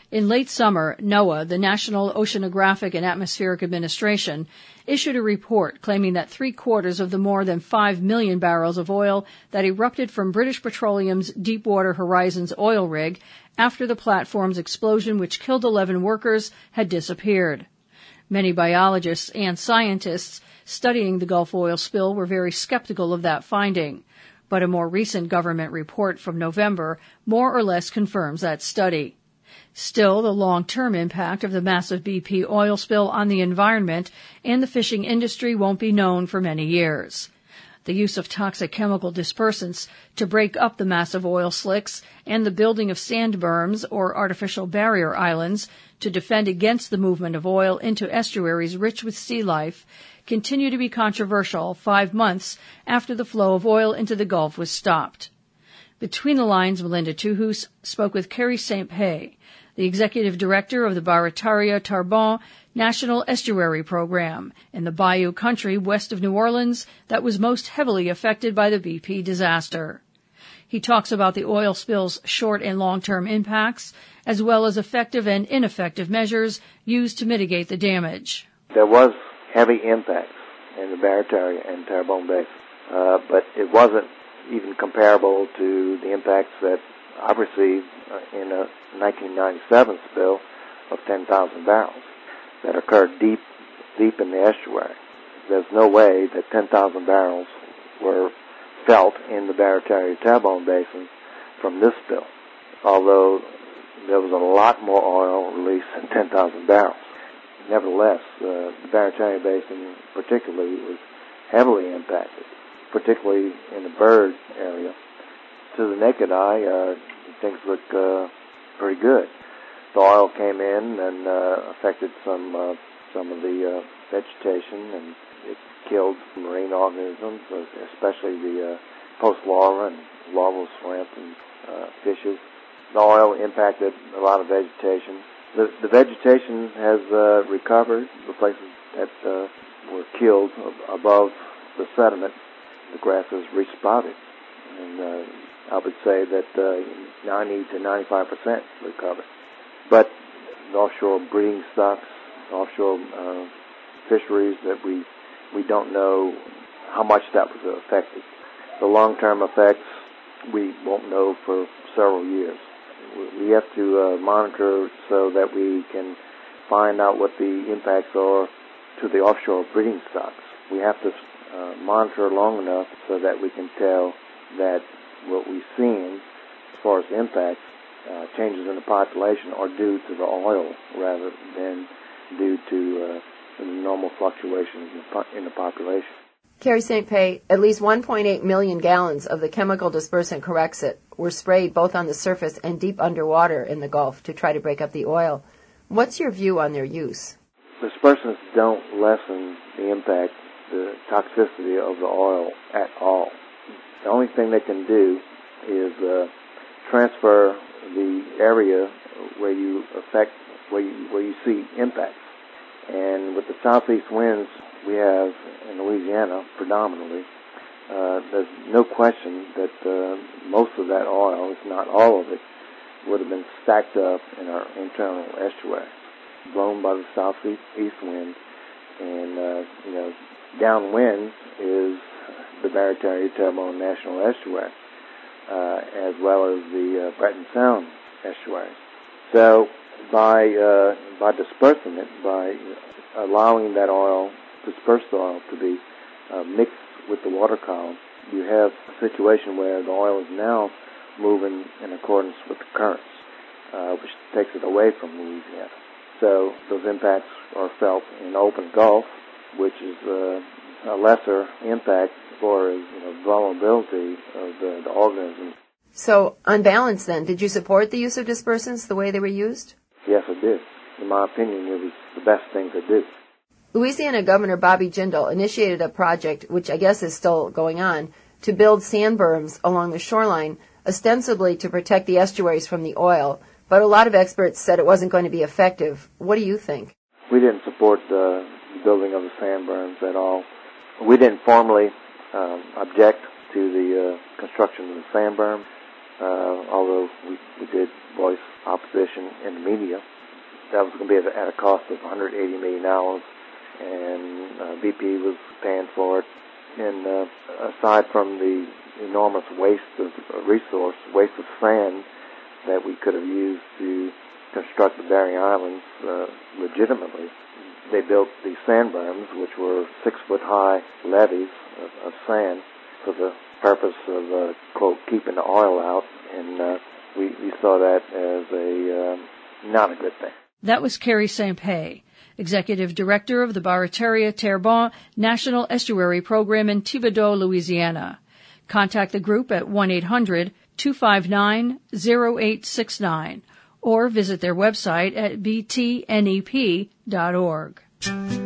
In late summer, NOAA, the National Oceanographic and Atmospheric Administration, issued a report claiming that 3/4 of the more than 5 million barrels of oil that erupted from British Petroleum's Deepwater Horizons oil rig after the platform's explosion, which killed 11 workers, had disappeared. Many biologists and scientists studying the Gulf oil spill were very skeptical of that finding, but a more recent government report from November more or less confirms that study. Still, the long-term impact of the massive BP oil spill on the environment and the fishing industry won't be known for many years. The use of toxic chemical dispersants to break up the massive oil slicks and the building of sand berms or artificial barrier islands to defend against the movement of oil into estuaries rich with sea life continue to be controversial 5 months after the flow of oil into the Gulf was stopped. Between the lines, Melinda Tuhus spoke with Carrie St. Pé, the executive director of the Barataria-Tarbonne National Estuary Program in the Bayou country west of New Orleans that was most heavily affected by the BP disaster. He talks about the oil spill's short and long-term impacts, as well as effective and ineffective measures used to mitigate the damage. There was heavy impacts in the Barataria and Tarbonne Basin, but it wasn't even comparable to the impacts that I received in a 1997 spill of 10,000 barrels that occurred deep in the estuary. There's no way that 10,000 barrels were felt in the Barataria-Tarbonne Basin from this spill, although there was a lot more oil released than 10,000 barrels. Nevertheless, the Barataria Basin particularly was heavily impacted, particularly in the bird area. To the naked eye, things look pretty good. The oil came in and affected some of the vegetation, and it killed marine organisms, especially the post-larva and larval shrimp and fishes. The oil impacted a lot of vegetation. The vegetation has recovered. The places that were killed above the sediment, the grass has resprouted, and I would say that 90 to 95% recovered. But the offshore breeding stocks, offshore fisheries, that we don't know how much that was affected. The long-term effects we won't know for several years. We have to monitor so that we can find out what the impacts are to the offshore breeding stocks. We have to monitor long enough so that we can tell that what we've seen as far as impacts, changes in the population, are due to the oil rather than due to the normal fluctuations in the population. Carrie St. Pé, at least 1.8 million gallons of the chemical dispersant Corexit were sprayed both on the surface and deep underwater in the Gulf to try to break up the oil. What's your view on their use? Dispersants don't lessen the impact, the toxicity of the oil at all. The only thing they can do is transfer the area where you see impacts. And with the southeast winds we have in Louisiana predominantly, there's no question that most of that oil, if not all of it, would have been stacked up in our internal estuaries, blown by the southeast wind. And downwind is the Barataria-Tarbonne National Estuary, as well as the Breton Sound estuaries. So by dispersing it, by allowing that oil, dispersed oil, to be mixed with the water column, you have a situation where the oil is now moving in accordance with the currents, which takes it away from Louisiana. So those impacts are felt in the open Gulf, which is a lesser impact as far as vulnerability of the organisms. So, on balance then, did you support the use of dispersants the way they were used? Yes, I did. In my opinion, it was the best thing to do. Louisiana Governor Bobby Jindal initiated a project, which I guess is still going on, to build sand berms along the shoreline, ostensibly to protect the estuaries from the oil, but a lot of experts said it wasn't going to be effective. What do you think? We didn't support the building of the sand berms at all. We didn't formally object to the construction of the sand berm, although we did voice opposition in the media. That was going to be at a cost of $180 million, and BP was paying for it. And aside from the enormous waste of resource, waste of sand that we could have used to construct the Bering Islands legitimately, they built these sand berms, which were 6-foot-high levees of sand for the purpose of, quote, keeping the oil out, and we saw that as not a good thing. That was Carrie St-Pé, Executive Director of the Barataria-Terrebonne National Estuary Program in Thibodaux, Louisiana. Contact the group at 1-800-259-0869 or visit their website at btnep.org.